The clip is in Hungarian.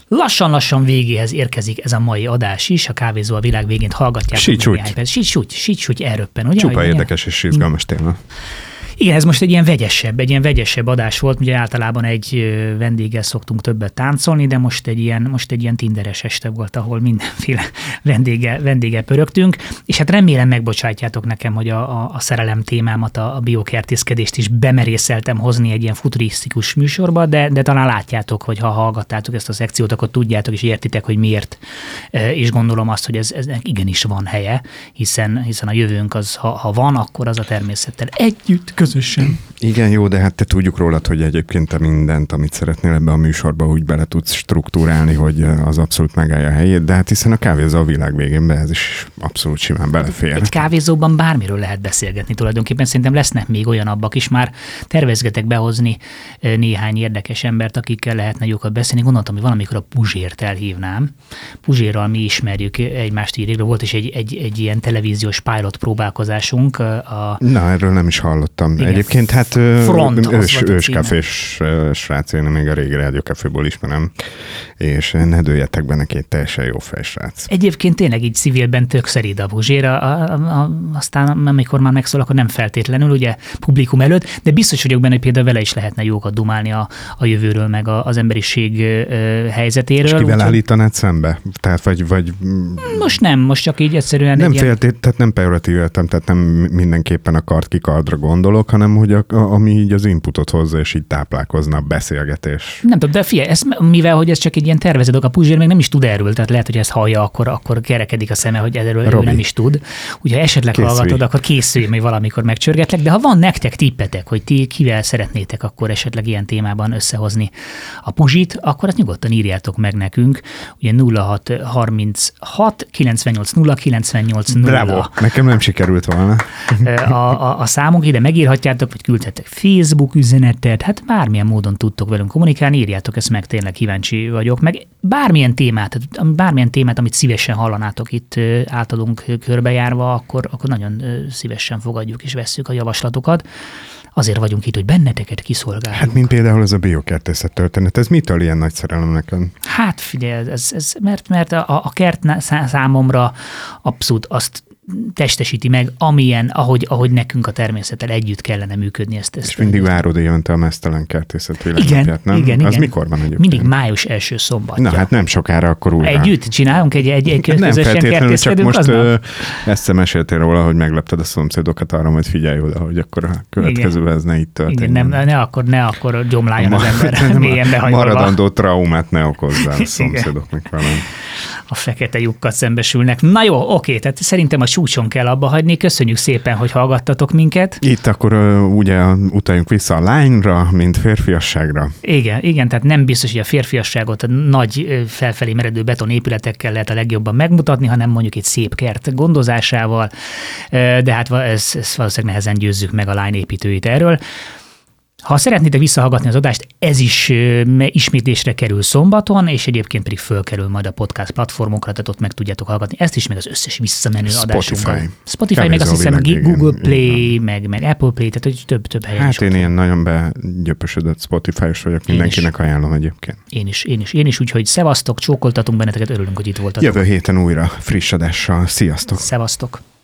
Lassan-lassan végéhez érkezik ez a mai adás is, a Kávézó a világ végén hallgatjátok. Sítsúgy elröppen, ugye? Csupa érdekes és izgalmas téma. Igen, ez most egy ilyen vegyesebb adás volt, ugye általában egy vendéggel szoktunk többet táncolni, de most egy ilyen tinderes este volt, ahol mindenféle vendéggel pörögtünk, és hát remélem megbocsátjátok nekem, hogy a szerelem témámat, a biokertészkedést is bemerészeltem hozni egy ilyen futurisztikus műsorba, de talán látjátok, hogy ha hallgattátok ezt a szekciót, akkor tudjátok és értitek, hogy miért, és gondolom azt, hogy ez igenis van helye, hiszen a jövőnk az, ha van, akkor az a természettel együtt közösen. Igen, jó, de hát te tudjuk rólad, hogy egyébként te mindent, amit szeretnél ebbe a műsorba, úgy bele tudsz struktúrálni, hogy az abszolút megállja a helyét, de hát hiszen a Kávézó a világ végén ez is abszolút simán belefér. Egy kávézóban bármiről lehet beszélgetni tulajdonképpen. Szerintem lesznek még olyanabbak is, már tervezgetek behozni néhány érdekes embert, akikkel lehetne jókat beszélni. Gondoltam, hogy valamikor a Puzsért elhívnám. Puzsérral mi ismerjük egymást így régről. Volt is egy ilyen televíziós pilot próbálkozásunk. Na, erről nem is hallottam. Igen. Egyébként hát őskafés srác, én még a régi rádiókaféból ismerem, és ne dőljetek be neki, egy teljesen jó fejsrác. Egyébként tényleg így civilben tök szerid a Puzsér, aztán amikor már megszól, akkor nem feltétlenül, ugye publikum előtt, de biztos vagyok benne, hogy például vele is lehetne jókat dumálni a jövőről, meg az emberiség helyzetéről. És kivel állítanád szembe? Tehát vagy... Most csak így egyszerűen... Tehát nem pejoratív értem, tehát nem mindenképpen a kard-kikardra gondolok, hanem hogy ami így az inputot hozza, és így táplálkozna a beszélgetés. Nem tudom, de figyelj, mivel hogy ez csak egy ilyen tervezett, a Puzsér még nem is tud erről, tehát lehet, hogy ezt hallja, akkor kerekedik a szeme, hogy erről ő nem is tud. Ugye esetleg hallgatod, akkor készülj, hogy valamikor megcsörgetlek, de ha van nektek tippetek, hogy ti kivel szeretnétek akkor esetleg ilyen témában összehozni a Puzsit, akkor azt nyugodtan írjátok meg nekünk. Ugye 0636 98 0 98 0. Bravo, nekem nem sikerült volna. A számunk ide megírhatjátok, vagy küldhetek Facebook üzenetet, hát bármilyen módon tudtok velünk kommunikálni, írjátok ezt meg, tényleg kíváncsi vagyok, meg bármilyen témát, amit szívesen hallanátok itt általunk körbejárva, akkor nagyon szívesen fogadjuk és vesszük a javaslatokat. Azért vagyunk itt, hogy benneteket kiszolgáljuk. Hát mint például ez a biokertészet történet, ez mitől ilyen nagy szerelem nekem? Hát figyelj, mert a kert számomra abszolút azt testesíti meg, ahogy nekünk a természettel együtt kellene működni. És mindig várod évente a Meztelen Kertészet világnapját, nem? Igen. Az mikor van egyébként? Mindig május első szombatja. Na hát nem sokára akkor újra. Együtt csinálunk egy közösen kertészkedünk most ezt meséltél róla, hogy meglepted a szomszédokat arra, hogy figyelj oda, hogy akkor a következőben ez ne itt történjen. Igen, ne akkor gyomláljon az ember mélyen behajolva. Maradandó traumát ne okozzál a szomszédoknak velem. A fekete lyukkal szembesülnek. Na jó, oké, tehát szerintem a csúcson kell abba hagyni. Köszönjük szépen, hogy hallgattatok minket. Itt akkor ugye utaljunk vissza a lányra, mint férfiasságra. Igen, tehát nem biztos, hogy a férfiasságot a nagy felfelé meredő betonépületekkel lehet a legjobban megmutatni, hanem mondjuk egy szép kert gondozásával, de hát ezt valószínűleg nehezen győzzük meg a lányépítőit erről. Ha szeretnétek visszahallgatni az adást, ez is ismétlésre kerül szombaton, és egyébként pedig fölkerül majd a podcast platformokra, tehát ott meg tudjátok hallgatni ezt is, meg az összes visszamenő adásunkat. Spotify, meg azt hiszem Google Play, meg Apple Play, tehát hogy több helyen is. Hát én ilyen nagyon begyöpösödött Spotify-os vagyok, mindenkinek ajánlom egyébként. Én is, úgyhogy szevasztok, csókoltatunk benneteket, örülünk, hogy itt voltatok. Jövő héten újra friss adással. Sziasztok! Szevasztok!